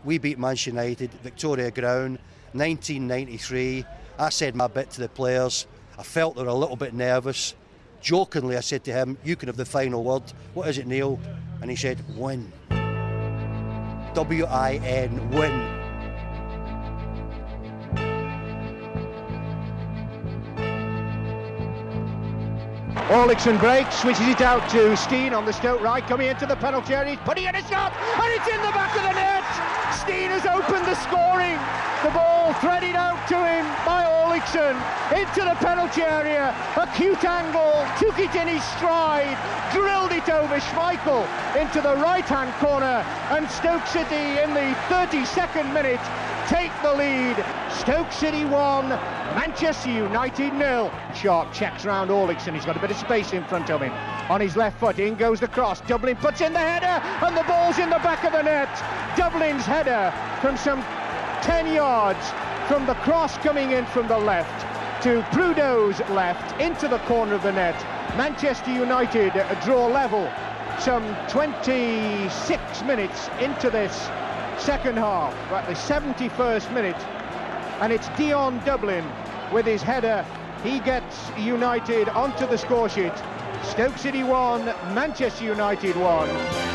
We beat Manchester United, Victoria Ground, 1993. I said my bit to the players. I felt they were a little bit nervous. Jokingly, I said to him, you can have the final word. What is it, Neil? And he said, win. W-I-N, win. Orlickson breaks, switches it out to Steen on the Stoke right, coming into the penalty area, he's putting in a shot, and it's in the back of the net! Steen has opened the scoring, the ball threaded out to him by Orlickson, into the penalty area, acute angle, took it in his stride, drilled it over Schmeichel into the right-hand corner, and Stoke City in the 32nd minute take the lead. Stoke City 1, Manchester United 0. Sharp checks round Orlickson, he's got a bit of space in front of him. On his left foot, in goes the cross, Dublin puts in the header, and the ball's in the back of the net. Dublin's header from some 10 yards, from the cross coming in from the left to Prudhow's left, into the corner of the net. Manchester United draw level some 26 minutes into this second half, at the 71st minute, and it's Dion Dublin with his header. He gets United onto the score sheet. Stoke City 1, Manchester United 1.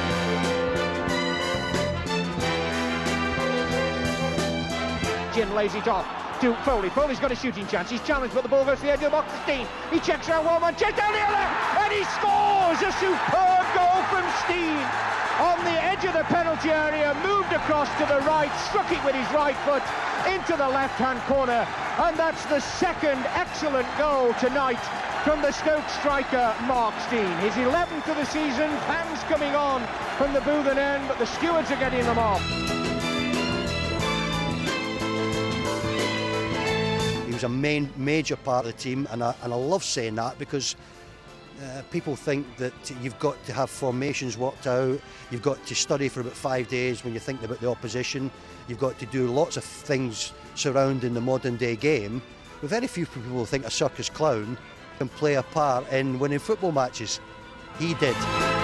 Jim lays it off to Foley. Foley's got a shooting chance. He's challenged, but the ball goes to the edge of the box. Steen, he checks around one man, checks down the other, and he scores! A superb goal from Steen on the edge of the penalty area, moved across to the right, struck it with his right foot into the left-hand corner, and that's the second excellent goal tonight from the Stoke striker Mark Steen. His 11th of the season, fans coming on from the Boothen end, but the stewards are getting them off. He was a major part of the team, and I love saying that because people think that you've got to have formations worked out, you've got to study for about 5 days when you're thinking about the opposition, you've got to do lots of things surrounding the modern day game. But very few people think a circus clown can play a part in winning football matches. He did.